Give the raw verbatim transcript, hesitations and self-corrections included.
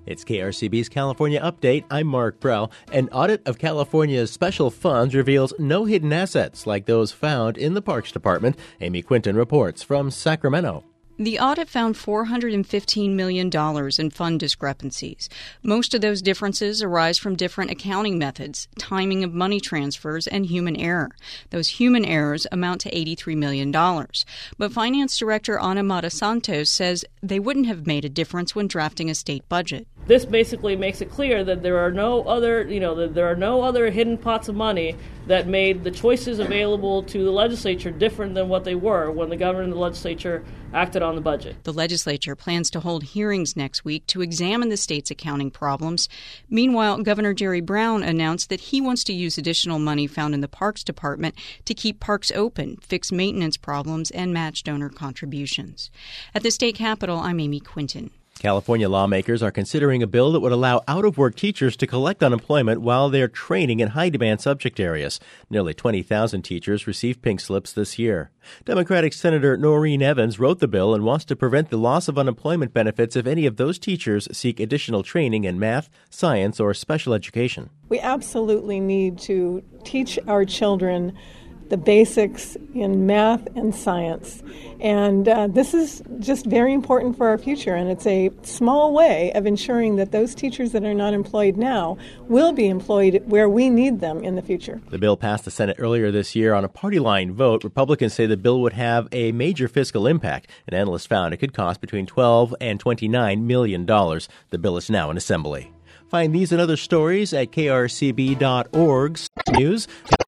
It's K R C B's California Update. I'm Mark Brell. An audit of California's special funds reveals no hidden assets like those found in the Parks Department. Amy Quinton reports from Sacramento. The audit found four hundred fifteen million dollars in fund discrepancies. Most of those differences arise from different accounting methods, timing of money transfers, and human error. Those human errors amount to eighty-three million dollars. But Finance Director Ana Mata Santos says they wouldn't have made a difference when drafting a state budget. This basically makes it clear that there are no other, you know, that there are no other hidden pots of money that made the choices available to the legislature different than what they were when the governor and the legislature acted on the budget. The legislature plans to hold hearings next week to examine the state's accounting problems. Meanwhile, Governor Jerry Brown announced that he wants to use additional money found in the Parks Department to keep parks open, fix maintenance problems, and match donor contributions. At the state capitol, I'm Amy Quinton. California lawmakers are considering a bill that would allow out-of-work teachers to collect unemployment while they're training in high-demand subject areas. Nearly twenty thousand teachers received pink slips this year. Democratic Senator Noreen Evans wrote the bill and wants to prevent the loss of unemployment benefits if any of those teachers seek additional training in math, science, or special education. We absolutely need to teach our children the basics in math and science. And uh, this is just very important for our future, and it's a small way of ensuring that those teachers that are not employed now will be employed where we need them in the future. The bill passed the Senate earlier this year on a party line vote. Republicans say the bill would have a major fiscal impact. An analyst found it could cost between twelve and twenty-nine million dollars. The bill is now in assembly. Find these and other stories at K R C B dot org. News.